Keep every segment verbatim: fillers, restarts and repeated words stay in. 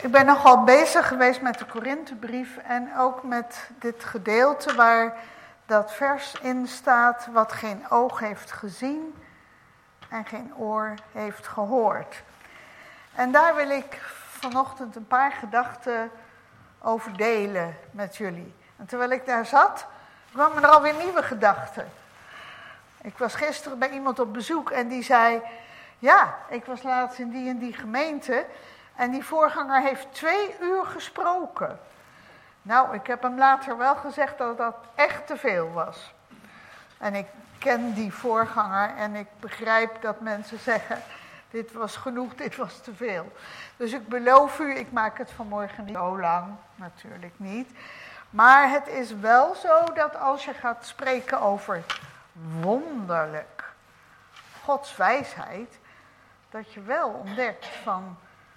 Ik ben nogal bezig geweest met de Korinthebrief en ook met dit gedeelte waar dat vers in staat, wat geen oog heeft gezien en geen oor heeft gehoord. En daar wil ik vanochtend een paar gedachten over delen met jullie. En terwijl ik daar zat, kwamen er alweer nieuwe gedachten. Ik was gisteren bij iemand op bezoek en die zei, ja, ik was laatst in die en die gemeente en die voorganger heeft twee uur gesproken. Nou, ik heb hem later wel gezegd dat dat echt te veel was. En ik ken die voorganger en ik begrijp dat mensen zeggen, dit was genoeg, dit was te veel. Dus ik beloof u, ik maak het vanmorgen niet zo lang, natuurlijk niet. Maar het is wel zo dat als je gaat spreken over wonderlijk Gods wijsheid, dat je wel ontdekt van,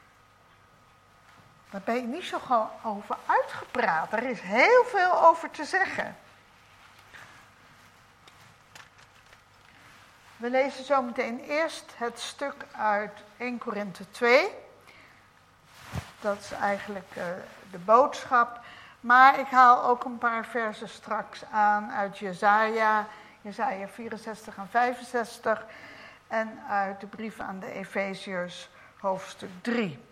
daar ben je niet zo gewoon over uitgepraat. Er is heel veel over te zeggen. We lezen zo meteen eerst het stuk uit Eerste Korinthe twee. Dat is eigenlijk uh, de boodschap. Maar ik haal ook een paar versen straks aan uit Jesaja, Jesaja vierenzestig en vijfenzestig. En uit de brief aan de Efeziërs, hoofdstuk drie.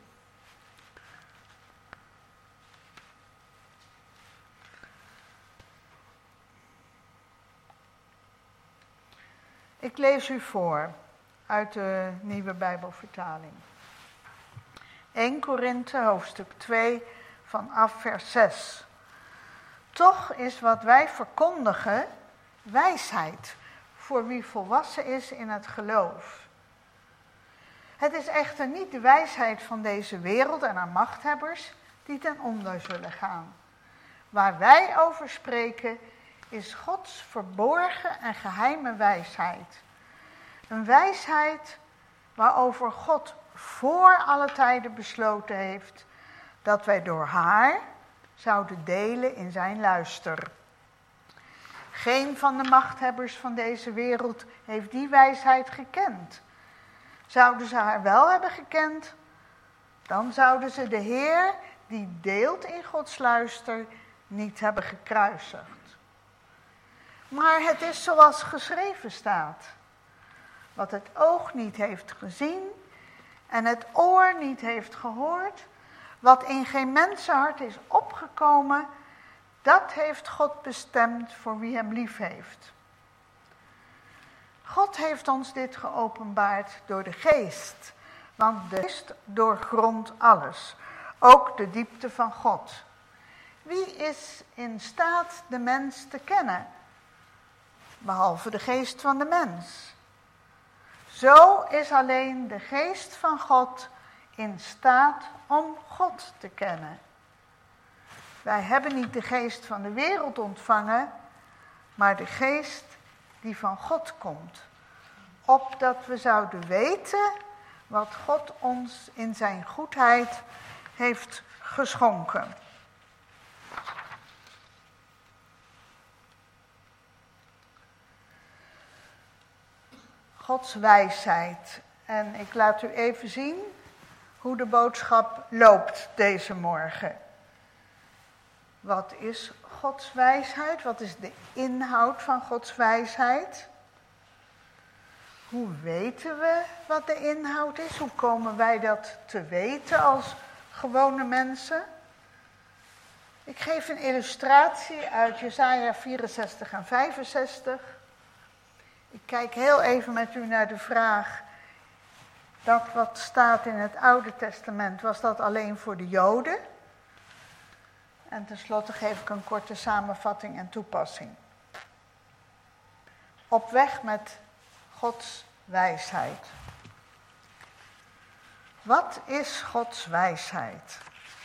Ik lees u voor uit de Nieuwe Bijbelvertaling. Eerste Korinthe, hoofdstuk twee, vanaf vers zes. Toch is wat wij verkondigen wijsheid voor wie volwassen is in het geloof. Het is echter niet de wijsheid van deze wereld en haar machthebbers die ten onder zullen gaan. Waar wij over spreken is Gods verborgen en geheime wijsheid. Een wijsheid waarover God voor alle tijden besloten heeft dat wij door haar zouden delen in zijn luister. Geen van de machthebbers van deze wereld heeft die wijsheid gekend. Zouden ze haar wel hebben gekend, dan zouden ze de Heer, die deelt in Gods luister, niet hebben gekruisigd. Maar het is zoals geschreven staat. Wat het oog niet heeft gezien en het oor niet heeft gehoord, wat in geen mensenhart is opgekomen, dat heeft God bestemd voor wie hem lief heeft. God heeft ons dit geopenbaard door de geest, want de geest doorgrondt alles, ook de diepte van God. Wie is in staat de mens te kennen, behalve de geest van de mens? Zo is alleen de geest van God in staat om God te kennen. Wij hebben niet de geest van de wereld ontvangen, maar de geest die van God komt. Opdat we zouden weten wat God ons in zijn goedheid heeft geschonken. Gods wijsheid. En ik laat u even zien hoe de boodschap loopt deze morgen. Wat is Gods wijsheid? Wat is de inhoud van Gods wijsheid? Hoe weten we wat de inhoud is? Hoe komen wij dat te weten als gewone mensen? Ik geef een illustratie uit Jesaja vierenzestig en vijfenzestig. Ik kijk heel even met u naar de vraag, dat wat staat in het Oude Testament, was dat alleen voor de Joden? En tenslotte geef ik een korte samenvatting en toepassing. Op weg met Gods wijsheid. Wat is Gods wijsheid?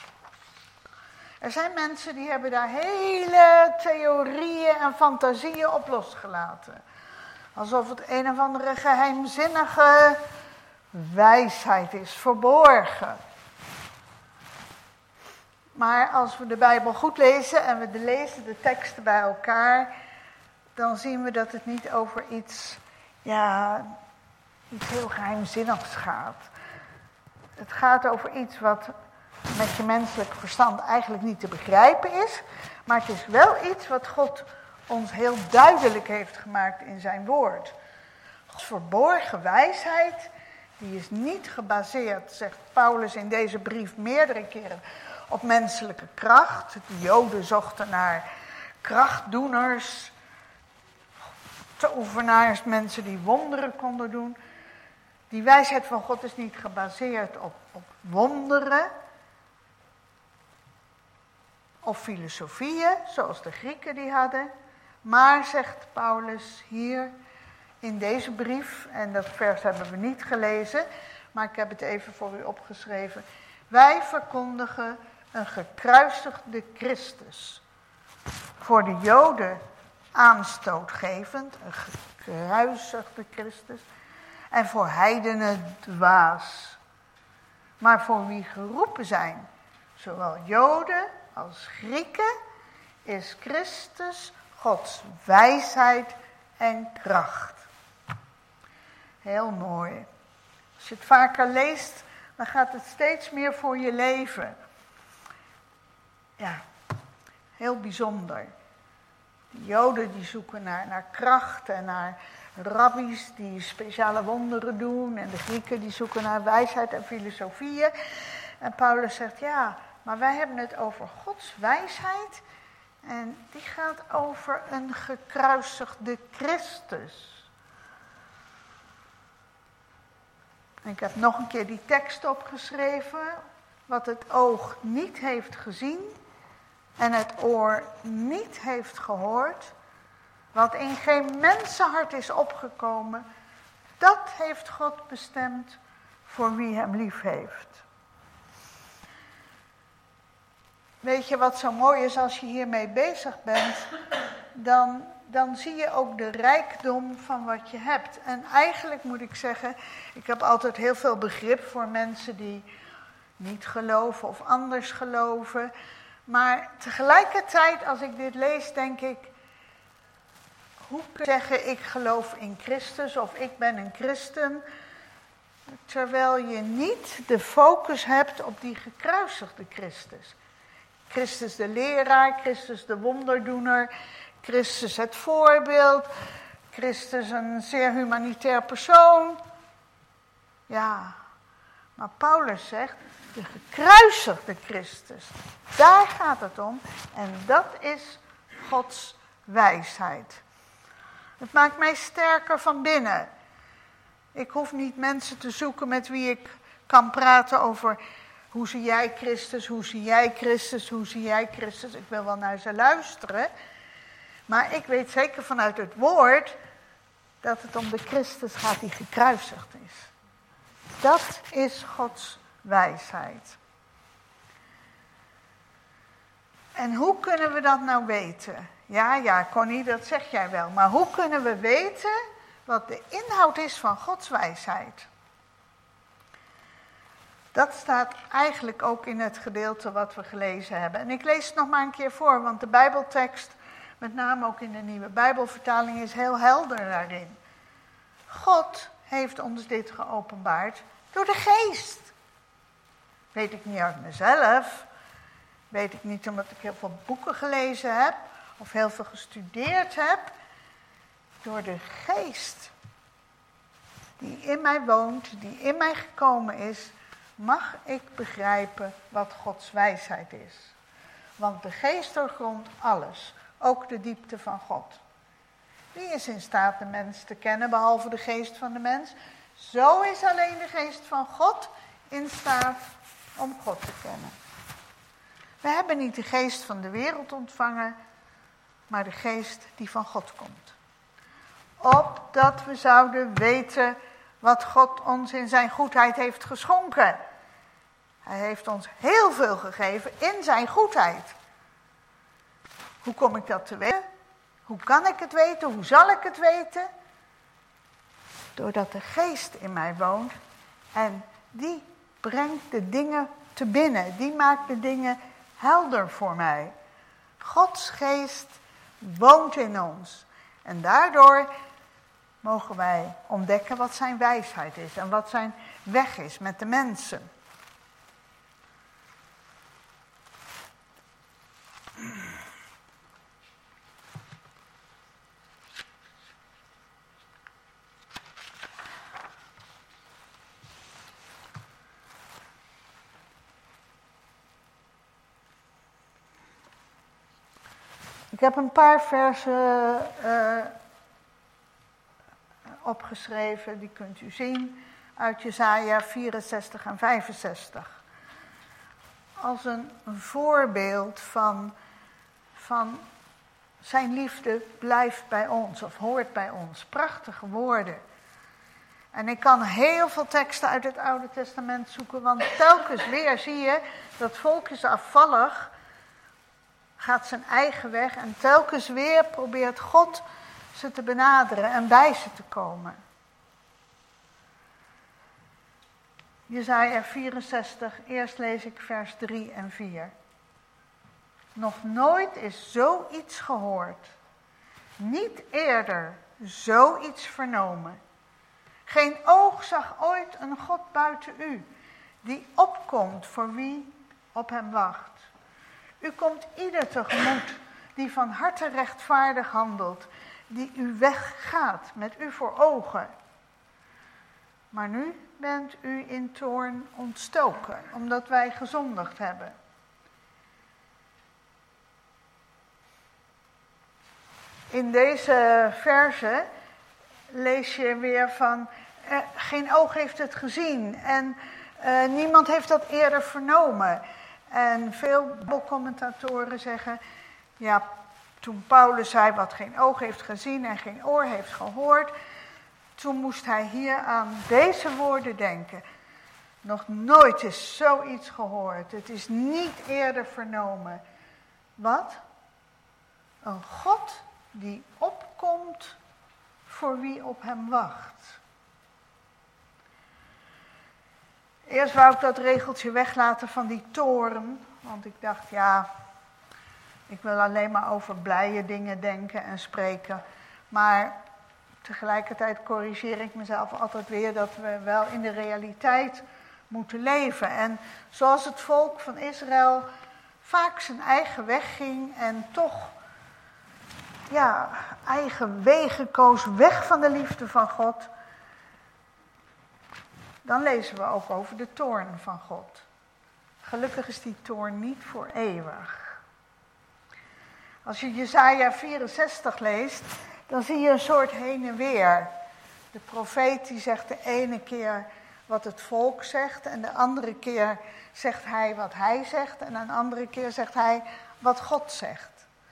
Er zijn mensen die hebben daar hele theorieën en fantasieën op losgelaten. Alsof het een of andere geheimzinnige wijsheid is, verborgen. Maar als we de Bijbel goed lezen en we lezen de teksten bij elkaar, dan zien we dat het niet over iets, ja, iets heel geheimzinnigs gaat. Het gaat over iets wat met je menselijk verstand eigenlijk niet te begrijpen is. Maar het is wel iets wat God ons heel duidelijk heeft gemaakt in zijn woord. Gods verborgen wijsheid, die is niet gebaseerd, zegt Paulus in deze brief meerdere keren, op menselijke kracht. De Joden zochten naar krachtdoeners, tovenaars, mensen die wonderen konden doen. Die wijsheid van God is niet gebaseerd op, op wonderen of filosofieën, zoals de Grieken die hadden. Maar, zegt Paulus hier in deze brief, en dat vers hebben we niet gelezen, maar ik heb het even voor u opgeschreven. Wij verkondigen een gekruisigde Christus. Voor de Joden aanstootgevend, een gekruisigde Christus. En voor heidenen dwaas. Maar voor wie geroepen zijn, zowel Joden als Grieken, is Christus Gods wijsheid en kracht. Heel mooi. Als je het vaker leest, dan gaat het steeds meer voor je leven. Ja, heel bijzonder. De Joden die zoeken naar, naar kracht en naar rabbies die speciale wonderen doen. En de Grieken die zoeken naar wijsheid en filosofieën. En Paulus zegt, ja, maar wij hebben het over Gods wijsheid. En die gaat over een gekruisigde Christus. En ik heb nog een keer die tekst opgeschreven. Wat het oog niet heeft gezien en het oor niet heeft gehoord. Wat in geen mensenhart is opgekomen, dat heeft God bestemd voor wie hem lief heeft. Weet je wat zo mooi is als je hiermee bezig bent? Dan, dan zie je ook de rijkdom van wat je hebt. En eigenlijk moet ik zeggen, ik heb altijd heel veel begrip voor mensen die niet geloven of anders geloven. Maar tegelijkertijd als ik dit lees, denk ik, hoe kun je zeggen ik geloof in Christus of ik ben een christen, terwijl je niet de focus hebt op die gekruisigde Christus. Christus de leraar, Christus de wonderdoener, Christus het voorbeeld, Christus een zeer humanitair persoon. Ja, maar Paulus zegt, de gekruisigde Christus, daar gaat het om en dat is Gods wijsheid. Het maakt mij sterker van binnen. Ik hoef niet mensen te zoeken met wie ik kan praten over hoe zie jij Christus, hoe zie jij Christus, hoe zie jij Christus. Ik wil wel naar ze luisteren. Maar ik weet zeker vanuit het woord dat het om de Christus gaat die gekruisigd is. Dat is Gods wijsheid. En hoe kunnen we dat nou weten? Ja, ja, Connie, dat zeg jij wel. Maar hoe kunnen we weten wat de inhoud is van Gods wijsheid? Dat staat eigenlijk ook in het gedeelte wat we gelezen hebben. En ik lees het nog maar een keer voor, want de Bijbeltekst, met name ook in de Nieuwe Bijbelvertaling, is heel helder daarin. God heeft ons dit geopenbaard door de Geest. Weet ik niet uit mezelf. Weet ik niet omdat ik heel veel boeken gelezen heb of heel veel gestudeerd heb. Door de Geest die in mij woont, die in mij gekomen is, mag ik begrijpen wat Gods wijsheid is. Want de Geest doorgrondt alles, ook de diepte van God. Wie is in staat de mens te kennen, behalve de geest van de mens? Zo is alleen de geest van God in staat om God te kennen. We hebben niet de geest van de wereld ontvangen, maar de geest die van God komt. Opdat we zouden weten wat God ons in zijn goedheid heeft geschonken. Hij heeft ons heel veel gegeven in zijn goedheid. Hoe kom ik dat te weten? Hoe kan ik het weten? Hoe zal ik het weten? Doordat de geest in mij woont en die brengt de dingen te binnen. Die maakt de dingen helder voor mij. Gods geest woont in ons. En daardoor mogen wij ontdekken wat zijn wijsheid is en wat zijn weg is met de mensen. Ik heb een paar versen uh, opgeschreven, die kunt u zien, uit Jesaja vierenzestig en vijfenzestig. Als een voorbeeld van, van zijn liefde blijft bij ons of hoort bij ons. Prachtige woorden. En ik kan heel veel teksten uit het Oude Testament zoeken, want telkens weer zie je dat volk is afvallig, gaat zijn eigen weg en telkens weer probeert God ze te benaderen en bij ze te komen. Jesaja vierenzestig, eerst lees ik vers drie en vier. Nog nooit is zoiets gehoord, niet eerder zoiets vernomen. Geen oog zag ooit een God buiten u, die opkomt voor wie op hem wacht. U komt ieder tegemoet die van harte rechtvaardig handelt, die uw weg gaat met u voor ogen. Maar nu bent u in toorn ontstoken, omdat wij gezondigd hebben. In deze verse lees je weer van, eh, geen oog heeft het gezien en eh, niemand heeft dat eerder vernomen. En veel Bijbelcommentatoren zeggen, ja, toen Paulus zei wat geen oog heeft gezien en geen oor heeft gehoord, toen moest hij hier aan deze woorden denken. Nog nooit is zoiets gehoord, het is niet eerder vernomen. Wat? Een God die opkomt voor wie op hem wacht. Eerst wou ik dat regeltje weglaten van die toren, want ik dacht, ja, ik wil alleen maar over blije dingen denken en spreken. Maar tegelijkertijd corrigeer ik mezelf altijd weer dat we wel in de realiteit moeten leven. En zoals het volk van Israël vaak zijn eigen weg ging en toch ja, eigen wegen koos, weg van de liefde van God, dan lezen we ook over de toorn van God. Gelukkig is die toorn niet voor eeuwig. Als je Jesaja vierenzestig leest, dan zie je een soort heen en weer. De profeet die zegt de ene keer wat het volk zegt en de andere keer zegt hij wat hij zegt en een andere keer zegt hij wat God zegt.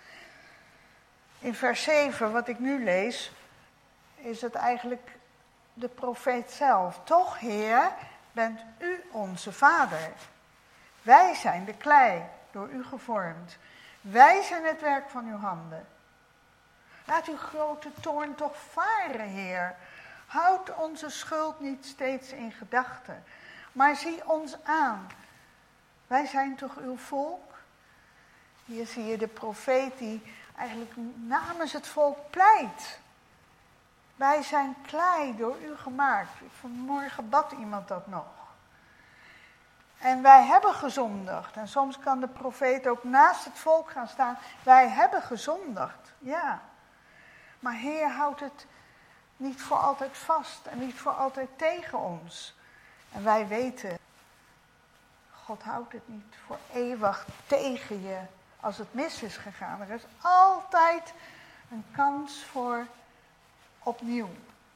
In vers zeven, wat ik nu lees, is het eigenlijk de profeet zelf. Toch, Heer, bent u onze vader. Wij zijn de klei, door u gevormd. Wij zijn het werk van uw handen. Laat uw grote toorn toch varen, Heer. Houd onze schuld niet steeds in gedachten, maar zie ons aan. Wij zijn toch uw volk? Hier zie je de profeet die eigenlijk namens het volk pleit. Wij zijn klei door u gemaakt. Vanmorgen bad iemand dat nog. En wij hebben gezondigd. En soms kan de profeet ook naast het volk gaan staan. Wij hebben gezondigd, ja. Maar Heer houdt het niet voor altijd vast en niet voor altijd tegen ons. En wij weten, God houdt het niet voor eeuwig tegen je als het mis is gegaan. Er is altijd een kans voor opnieuw.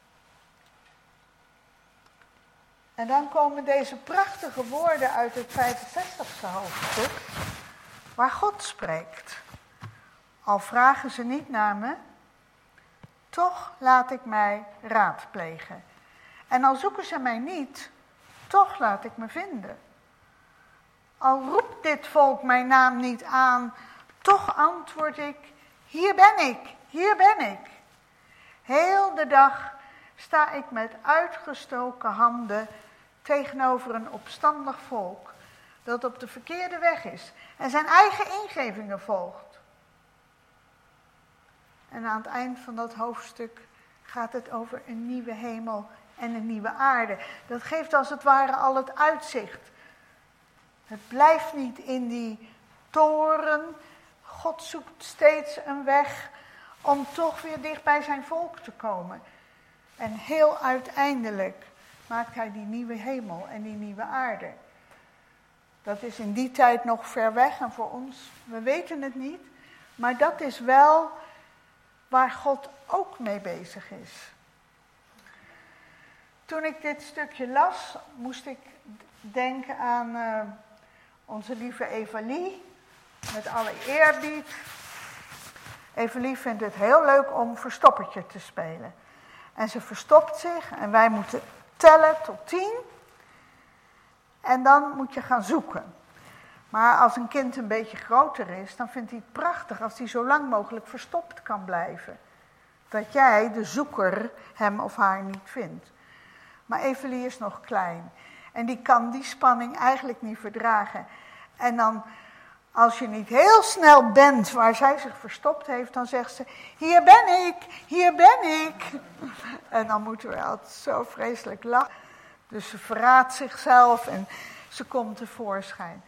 En dan komen deze prachtige woorden uit het vijfenzestigste hoofdstuk, waar God spreekt. Al vragen ze niet naar me, toch laat ik mij raadplegen. En al zoeken ze mij niet, toch laat ik me vinden. Al roept dit volk mijn naam niet aan, toch antwoord ik, hier ben ik, hier ben ik. Heel de dag sta ik met uitgestoken handen tegenover een opstandig volk dat op de verkeerde weg is en zijn eigen ingevingen volgt. En aan het eind van dat hoofdstuk gaat het over een nieuwe hemel en een nieuwe aarde. Dat geeft als het ware al het uitzicht. Het blijft niet in die toren. God zoekt steeds een weg om toch weer dicht bij zijn volk te komen. En heel uiteindelijk maakt hij die nieuwe hemel en die nieuwe aarde. Dat is in die tijd nog ver weg en voor ons, we weten het niet. Maar dat is wel waar God ook mee bezig is. Toen ik dit stukje las, moest ik denken aan uh, onze lieve Evalie. Met alle eerbied. Evalie vindt het heel leuk om verstoppertje te spelen. En ze verstopt zich en wij moeten tellen tot tien. En dan moet je gaan zoeken. Maar als een kind een beetje groter is, dan vindt hij het prachtig als hij zo lang mogelijk verstopt kan blijven. Dat jij, de zoeker, hem of haar niet vindt. Maar Evalie is nog klein. En die kan die spanning eigenlijk niet verdragen. En dan, als je niet heel snel bent waar zij zich verstopt heeft, dan zegt ze, hier ben ik, hier ben ik. En dan moeten we altijd zo vreselijk lachen. Dus ze verraadt zichzelf en ze komt tevoorschijn.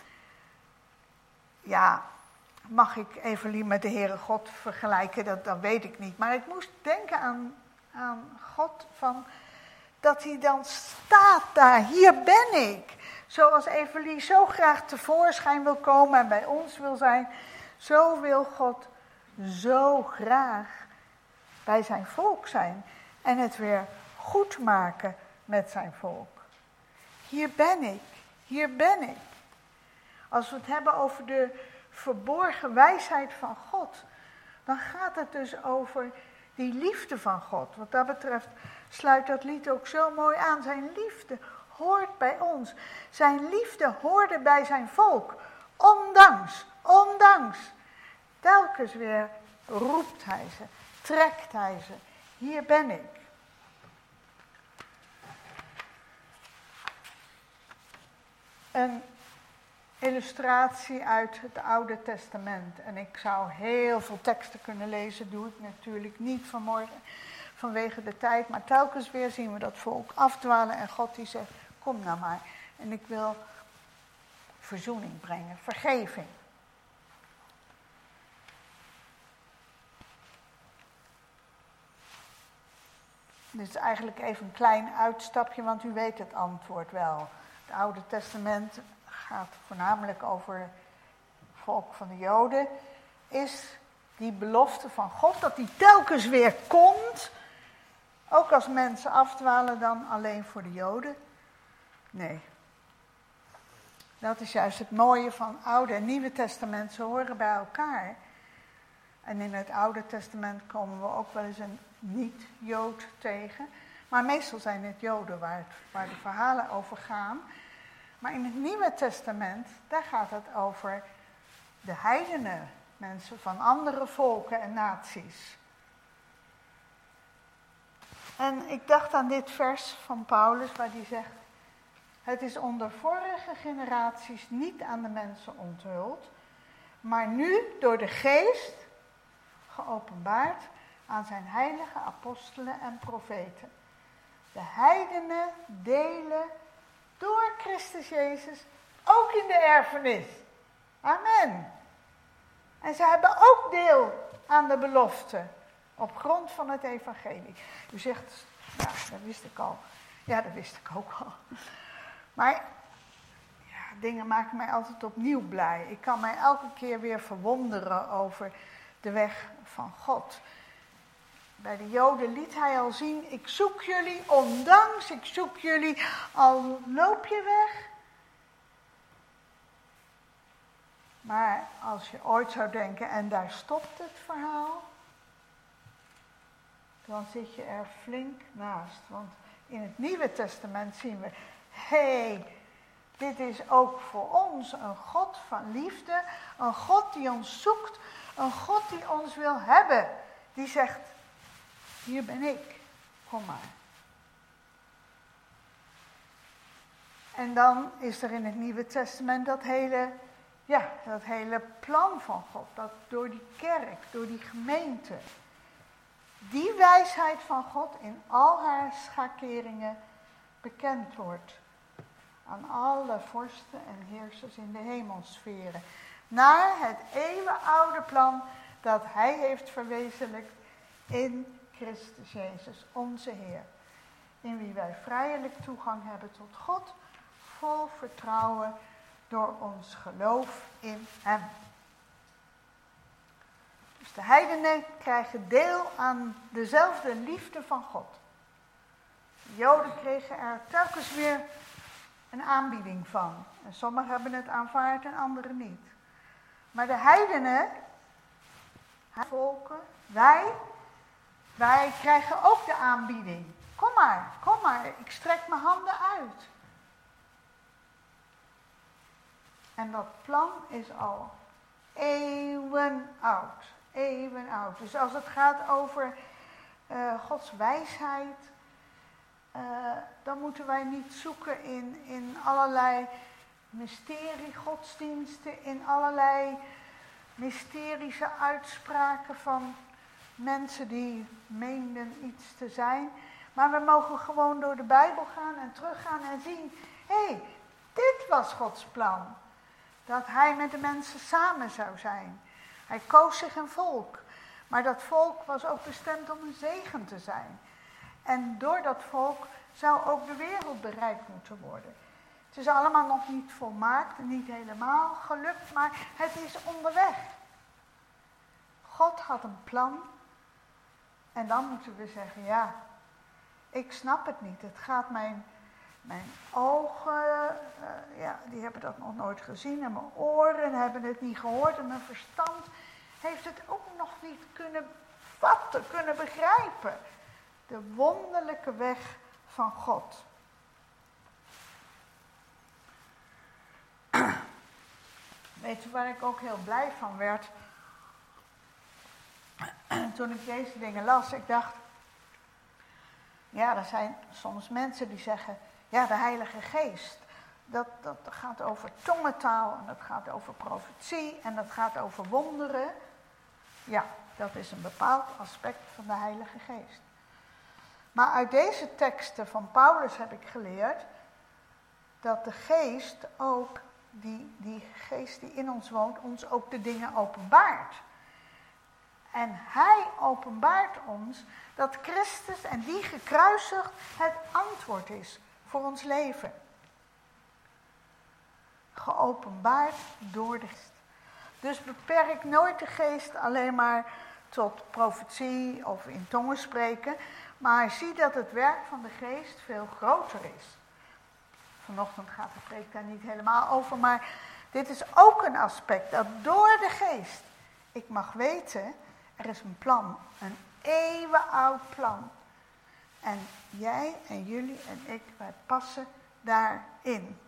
Ja, mag ik Evalie met de Heere God vergelijken? Dat, dat weet ik niet. Maar ik moest denken aan, aan God van, dat hij dan staat daar, hier ben ik. Zoals Evalie zo graag tevoorschijn wil komen en bij ons wil zijn, zo wil God zo graag bij zijn volk zijn en het weer goed maken met zijn volk. Hier ben ik, hier ben ik. Als we het hebben over de verborgen wijsheid van God, dan gaat het dus over die liefde van God. Wat dat betreft sluit dat lied ook zo mooi aan. Zijn liefde hoort bij ons. Zijn liefde hoorde bij zijn volk. Ondanks, ondanks. Telkens weer roept hij ze, trekt hij ze. Hier ben ik. Een illustratie uit het Oude Testament. En ik zou heel veel teksten kunnen lezen, doe ik natuurlijk niet vanmorgen vanwege de tijd. Maar telkens weer zien we dat volk afdwalen en God die zegt, kom nou maar. En ik wil verzoening brengen, vergeving. Dit is eigenlijk even een klein uitstapje, want u weet het antwoord wel. Het Oude Testament gaat voornamelijk over het volk van de Joden. Is die belofte van God, dat die telkens weer komt, ook als mensen afdwalen, dan alleen voor de Joden? Nee. Dat is juist het mooie van Oude en Nieuwe Testament, ze horen bij elkaar. En in het Oude Testament komen we ook wel eens een niet-Jood tegen. Maar meestal zijn het Joden waar, het, waar de verhalen over gaan. Maar in het Nieuwe Testament, daar gaat het over de heidenen. Mensen van andere volken en naties. En ik dacht aan dit vers van Paulus waar hij zegt, het is onder vorige generaties niet aan de mensen onthuld, maar nu door de geest geopenbaard aan zijn heilige apostelen en profeten. De heidenen delen door Christus Jezus ook in de erfenis. Amen. En ze hebben ook deel aan de belofte op grond van het evangelie. U zegt, ja, dat wist ik al. Ja, dat wist ik ook al. Maar ja, dingen maken mij altijd opnieuw blij. Ik kan mij elke keer weer verwonderen over de weg van God. Bij de Joden liet hij al zien, ik zoek jullie ondanks, ik zoek jullie, al loop je weg. Maar als je ooit zou denken, en daar stopt het verhaal, dan zit je er flink naast. Want in het Nieuwe Testament zien we, hé, hey, dit is ook voor ons een God van liefde, een God die ons zoekt, een God die ons wil hebben. Die zegt, hier ben ik, kom maar. En dan is er in het Nieuwe Testament dat hele, ja, dat hele plan van God, dat door die kerk, door die gemeente, die wijsheid van God in al haar schakeringen bekend wordt aan alle vorsten en heersers in de hemelsferen. Naar het eeuwenoude plan dat hij heeft verwezenlijkt in Christus Jezus, onze Heer. In wie wij vrijelijk toegang hebben tot God, vol vertrouwen door ons geloof in hem. Dus de heidenen krijgen deel aan dezelfde liefde van God. De Joden kregen er telkens weer een aanbieding van. En sommigen hebben het aanvaard en anderen niet. Maar de heidenen, volken, wij, wij krijgen ook de aanbieding. Kom maar, kom maar, ik strek mijn handen uit. En dat plan is al eeuwen oud. Eeuwen oud. Dus als het gaat over uh, Gods wijsheid, uh, dan moeten wij niet zoeken in, in allerlei mysterie godsdiensten, in allerlei mysterische uitspraken van mensen die meenden iets te zijn. Maar we mogen gewoon door de Bijbel gaan en teruggaan en zien, hé, hey, dit was Gods plan. Dat hij met de mensen samen zou zijn. Hij koos zich een volk. Maar dat volk was ook bestemd om een zegen te zijn. En door dat volk zou ook de wereld bereikt moeten worden. Het is allemaal nog niet volmaakt en niet helemaal gelukt, maar het is onderweg. God had een plan. En dan moeten we zeggen, ja, ik snap het niet. Het gaat mijn... Mijn ogen, uh, ja, die hebben dat nog nooit gezien. En mijn oren hebben het niet gehoord. En mijn verstand heeft het ook nog niet kunnen vatten, kunnen begrijpen. De wonderlijke weg van God. Weet je waar ik ook heel blij van werd? Toen ik deze dingen las, ik dacht... Ja, er zijn soms mensen die zeggen... Ja, de Heilige Geest, dat, dat gaat over tongentaal en dat gaat over profetie en dat gaat over wonderen. Ja, dat is een bepaald aspect van de Heilige Geest. Maar uit deze teksten van Paulus heb ik geleerd dat de Geest ook, die, die Geest die in ons woont, ons ook de dingen openbaart. En hij openbaart ons dat Christus en die gekruisigd het antwoord is voor ons leven. Geopenbaard door de Geest. Dus beperk nooit de Geest alleen maar tot profetie of in tongen spreken. Maar zie dat het werk van de Geest veel groter is. Vanochtend gaat de preek daar niet helemaal over. Maar dit is ook een aspect dat door de Geest ik mag weten, er is een plan. Een eeuwenoud plan. En jij en jullie en ik, wij passen daarin.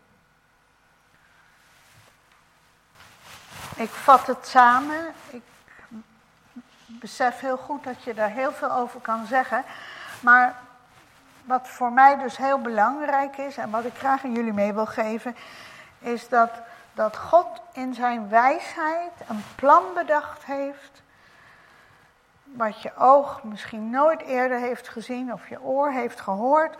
Ik vat het samen. Ik besef heel goed dat je daar heel veel over kan zeggen. Maar wat voor mij dus heel belangrijk is en wat ik graag aan jullie mee wil geven, is dat, dat God in zijn wijsheid een plan bedacht heeft, wat je oog misschien nooit eerder heeft gezien of je oor heeft gehoord,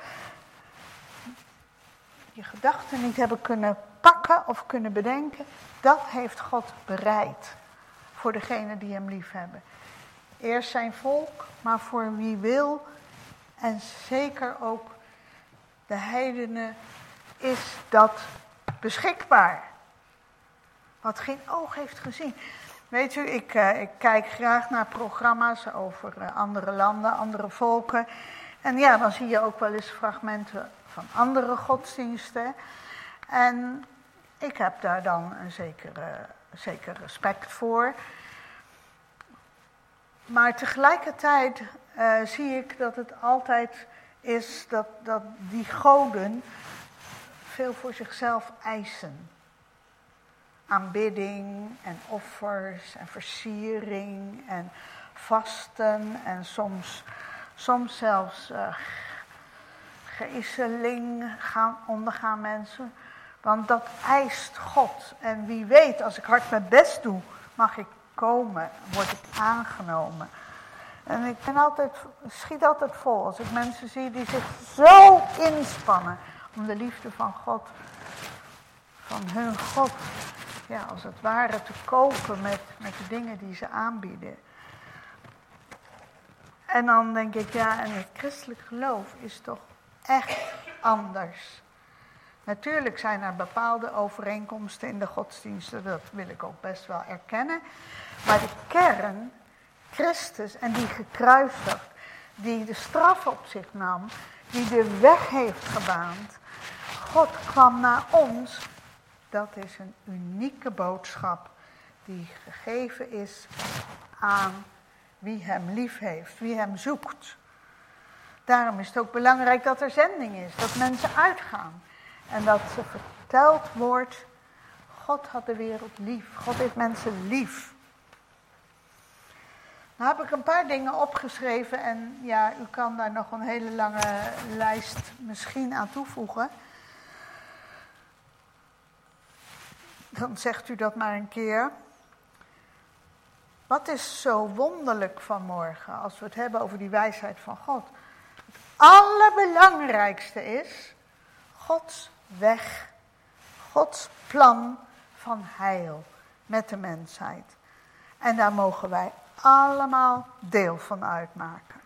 je gedachten niet hebben kunnen pakken of kunnen bedenken. Dat heeft God bereid voor degenen die hem lief hebben. Eerst zijn volk, maar voor wie wil en zeker ook de heidenen is dat beschikbaar. Wat geen oog heeft gezien. Weet u, ik, uh, ik kijk graag naar programma's over uh, andere landen, andere volken. En ja, dan zie je ook wel eens fragmenten van andere godsdiensten. En ik heb daar dan een zekere, zeker respect voor. Maar tegelijkertijd uh, zie ik dat het altijd is dat, dat die goden veel voor zichzelf eisen. Aanbidding en offers en versiering en vasten en soms, soms zelfs uh, geïseling gaan ondergaan mensen. Want dat eist God. En wie weet, als ik hard mijn best doe, mag ik komen, word ik aangenomen. En ik ben altijd, schiet altijd vol als ik mensen zie die zich zo inspannen om de liefde van God, van hun God, ja, als het ware te kopen met, met de dingen die ze aanbieden. En dan denk ik, ja, en het christelijk geloof is toch echt anders. Natuurlijk zijn er bepaalde overeenkomsten in de godsdiensten, dat wil ik ook best wel erkennen. Maar de kern Christus en die gekruisigd, die de straf op zich nam, die de weg heeft gebaand. God kwam naar ons. Dat is een unieke boodschap die gegeven is aan wie hem lief heeft, wie hem zoekt. Daarom is het ook belangrijk dat er zending is, dat mensen uitgaan. En dat ze verteld wordt, God had de wereld lief, God heeft mensen lief. Nou heb ik een paar dingen opgeschreven en ja, u kan daar nog een hele lange lijst misschien aan toevoegen. Dan zegt u dat maar een keer. Wat is zo wonderlijk vanmorgen als we het hebben over die wijsheid van God? Het allerbelangrijkste is Gods weg, Gods plan van heil met de mensheid. En daar mogen wij allemaal deel van uitmaken.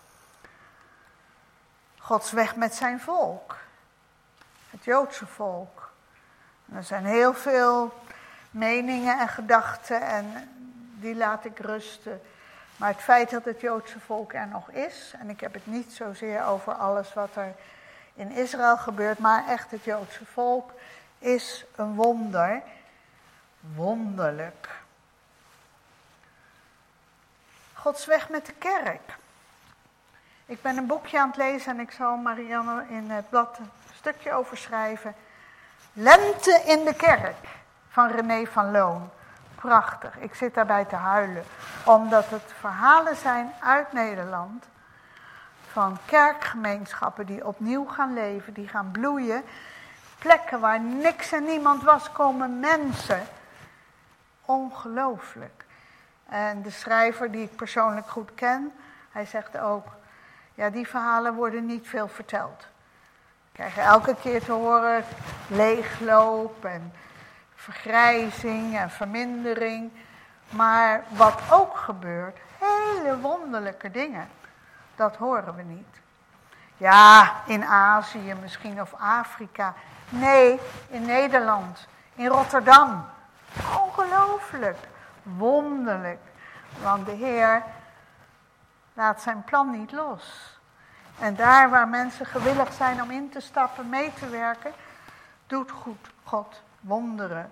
Gods weg met zijn volk, het Joodse volk. Er zijn heel veel meningen en gedachten en die laat ik rusten. Maar het feit dat het Joodse volk er nog is, en ik heb het niet zozeer over alles wat er in Israël gebeurt, maar echt het Joodse volk is een wonder. Wonderlijk. Gods weg met de kerk. Ik ben een boekje aan het lezen en ik zal Marianne in het blad een stukje over schrijven. Lente in de kerk van René van Loon. Prachtig. Ik zit daarbij te huilen. Omdat het verhalen zijn uit Nederland. Van kerkgemeenschappen die opnieuw gaan leven. Die gaan bloeien. Plekken waar niks en niemand was, komen mensen. Ongelooflijk. En de schrijver die ik persoonlijk goed ken. Hij zegt ook. Ja, die verhalen worden niet veel verteld. We krijgen elke keer te horen leegloop en vergrijzing en vermindering. Maar wat ook gebeurt, hele wonderlijke dingen, dat horen we niet. Ja, in Azië misschien of Afrika. Nee, in Nederland, in Rotterdam. Ongelooflijk, wonderlijk. Want de Heer laat zijn plan niet los. En daar waar mensen gewillig zijn om in te stappen, mee te werken, doet goed God wonderen.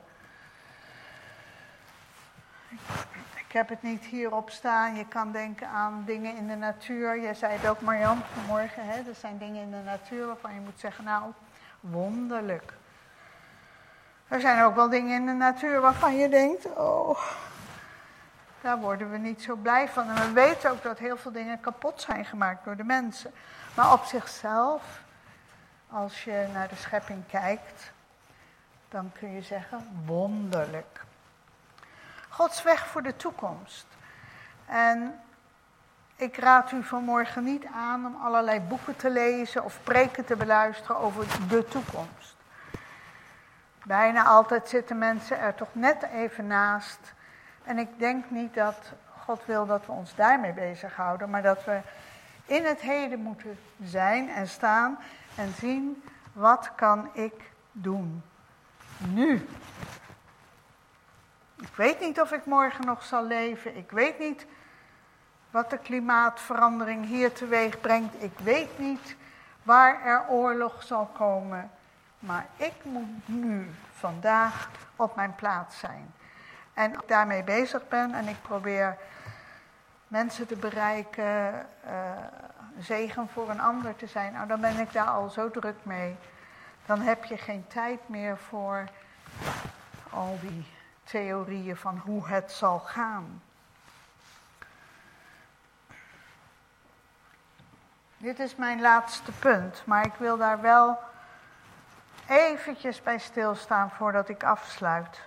Ik heb het niet hierop staan. Je kan denken aan dingen in de natuur. Jij zei het ook, Marjan, vanmorgen. Hè? Er zijn dingen in de natuur waarvan je moet zeggen, nou, wonderlijk. Er zijn ook wel dingen in de natuur waarvan je denkt, oh, daar worden we niet zo blij van. En we weten ook dat heel veel dingen kapot zijn gemaakt door de mensen. Maar op zichzelf, als je naar de schepping kijkt, dan kun je zeggen, wonderlijk. Gods weg voor de toekomst. En ik raad u vanmorgen niet aan om allerlei boeken te lezen of preken te beluisteren over de toekomst. Bijna altijd zitten mensen er toch net even naast. En ik denk niet dat God wil dat we ons daarmee bezighouden, maar dat we in het heden moeten zijn en staan en zien, wat kan ik doen? Nu. Ik weet niet of ik morgen nog zal leven. Ik weet niet wat de klimaatverandering hier teweeg brengt. Ik weet niet waar er oorlog zal komen. Maar ik moet nu, vandaag, op mijn plaats zijn. En ik daarmee bezig ben en ik probeer mensen te bereiken, uh, zegen voor een ander te zijn. Nou, dan ben ik daar al zo druk mee. Dan heb je geen tijd meer voor al die theorieën van hoe het zal gaan. Dit is mijn laatste punt, maar ik wil daar wel eventjes bij stilstaan voordat ik afsluit.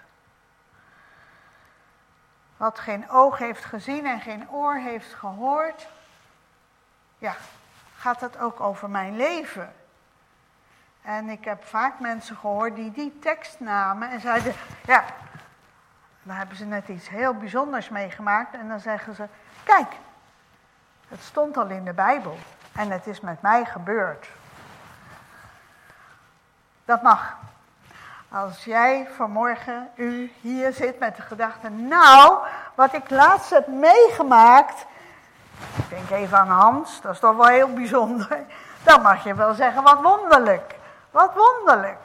Wat geen oog heeft gezien en geen oor heeft gehoord, ja, gaat het ook over mijn leven. En ik heb vaak mensen gehoord die die tekst namen en zeiden, ja, dan hebben ze net iets heel bijzonders meegemaakt. En dan zeggen ze, kijk, het stond al in de Bijbel en het is met mij gebeurd. Dat mag. Als jij vanmorgen, u hier zit met de gedachte, nou, wat ik laatst heb meegemaakt, ik denk even aan Hans, dat is toch wel heel bijzonder, dan mag je wel zeggen, wat wonderlijk, wat wonderlijk.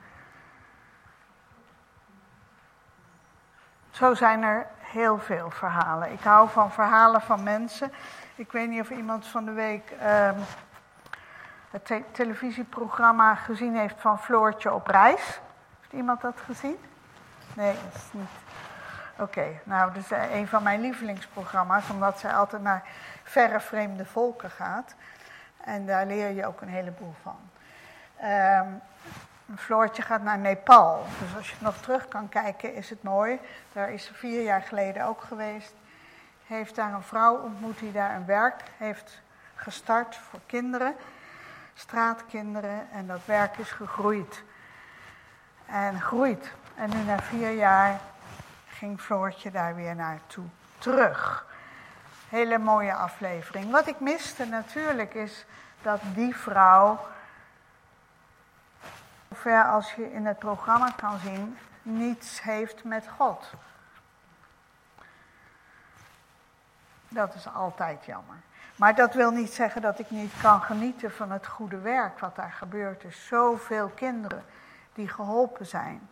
Zo zijn er heel veel verhalen. Ik hou van verhalen van mensen. Ik weet niet of iemand van de week uh, het te- televisieprogramma gezien heeft van Floortje op reis. Heeft iemand dat gezien? Nee, dat is niet. Oké, okay, nou, dat is een van mijn lievelingsprogramma's, omdat zij altijd naar verre vreemde volken gaat. En daar leer je ook een heleboel van. Um, Floortje gaat naar Nepal, dus als je het nog terug kan kijken is het mooi. Daar is ze vier jaar geleden ook geweest. Heeft daar een vrouw ontmoet die daar een werk heeft gestart voor kinderen, straatkinderen. En dat werk is gegroeid. En groeit. En nu na vier jaar ging Floortje daar weer naartoe terug. Hele mooie aflevering. Wat ik miste natuurlijk is dat die vrouw, zover als je in het programma kan zien, niets heeft met God. Dat is altijd jammer. Maar dat wil niet zeggen dat ik niet kan genieten van het goede werk wat daar gebeurt. Er zoveel kinderen die geholpen zijn.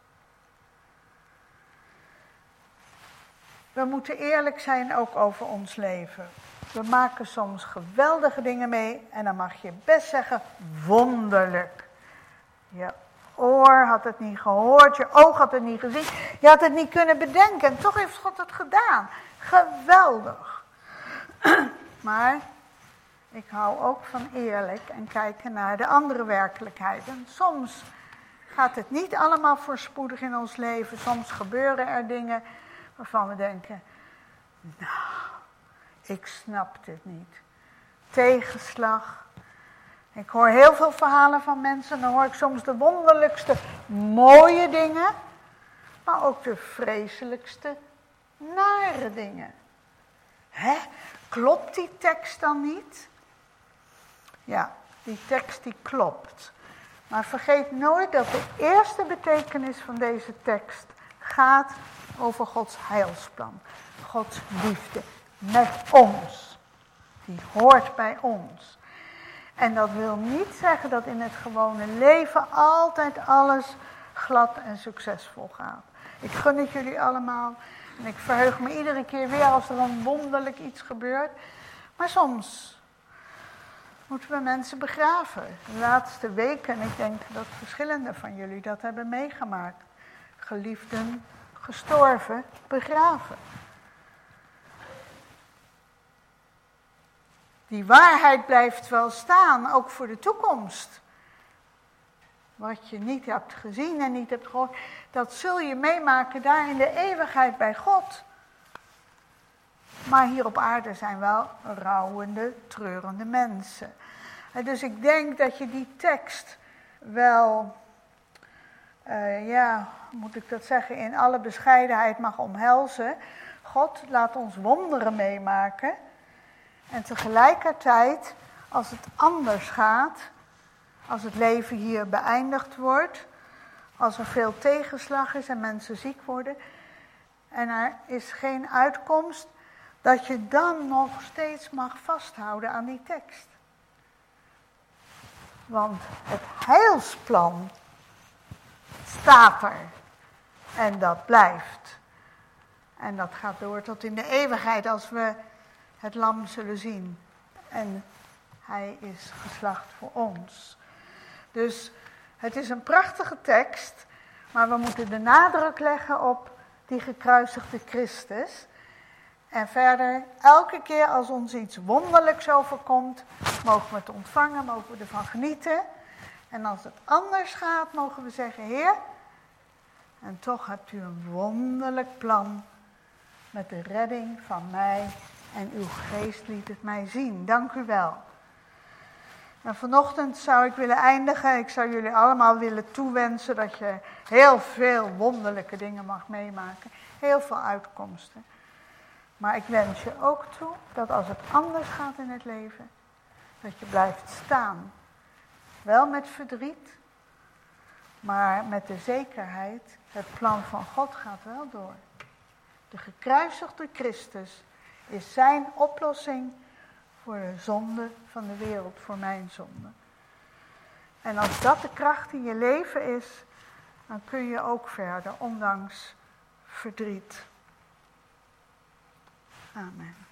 We moeten eerlijk zijn ook over ons leven. We maken soms geweldige dingen mee en dan mag je best zeggen, wonderlijk. Je oor had het niet gehoord, je oog had het niet gezien, je had het niet kunnen bedenken en toch heeft God het gedaan. Geweldig. Maar ik hou ook van eerlijk en kijken naar de andere werkelijkheid. En soms gaat het niet allemaal voorspoedig in ons leven. Soms gebeuren er dingen waarvan we denken, nou, ik snap dit niet. Tegenslag. Ik hoor heel veel verhalen van mensen, dan hoor ik soms de wonderlijkste mooie dingen, maar ook de vreselijkste nare dingen. Hè? Klopt die tekst dan niet? Ja, die tekst die klopt. Maar vergeet nooit dat de eerste betekenis van deze tekst gaat over Gods heilsplan. Gods liefde met ons. Die hoort bij ons. En dat wil niet zeggen dat in het gewone leven altijd alles glad en succesvol gaat. Ik gun het jullie allemaal. En ik verheug me iedere keer weer als er een wonderlijk iets gebeurt. Maar soms moeten we mensen begraven. De laatste weken, ik denk dat verschillende van jullie dat hebben meegemaakt. Geliefden gestorven, begraven. Die waarheid blijft wel staan, ook voor de toekomst. Wat je niet hebt gezien en niet hebt gehoord, dat zul je meemaken daar in de eeuwigheid bij God. Maar hier op aarde zijn wel rouwende, treurende mensen. En dus ik denk dat je die tekst wel, uh, ja, moet ik dat zeggen, in alle bescheidenheid mag omhelzen. God laat ons wonderen meemaken. En tegelijkertijd, als het anders gaat, als het leven hier beëindigd wordt, als er veel tegenslag is en mensen ziek worden en er is geen uitkomst, dat je dan nog steeds mag vasthouden aan die tekst. Want het heilsplan staat er en dat blijft. En dat gaat door tot in de eeuwigheid als we het lam zullen zien. En hij is geslacht voor ons. Dus het is een prachtige tekst, maar we moeten de nadruk leggen op die gekruisigde Christus. En verder, elke keer als ons iets wonderlijks overkomt, mogen we het ontvangen, mogen we ervan genieten. En als het anders gaat, mogen we zeggen, Heer, en toch hebt u een wonderlijk plan met de redding van mij en uw geest liet het mij zien. Dank u wel. En vanochtend zou ik willen eindigen. Ik zou jullie allemaal willen toewensen dat je heel veel wonderlijke dingen mag meemaken. Heel veel uitkomsten. Maar ik wens je ook toe dat als het anders gaat in het leven, dat je blijft staan. Wel met verdriet, Maar met de zekerheid, het plan van God gaat wel door. De gekruisigde Christus is zijn oplossing voor de zonde van de wereld, voor mijn zonde. En als dat de kracht in je leven is, dan kun je ook verder, ondanks verdriet. Amen.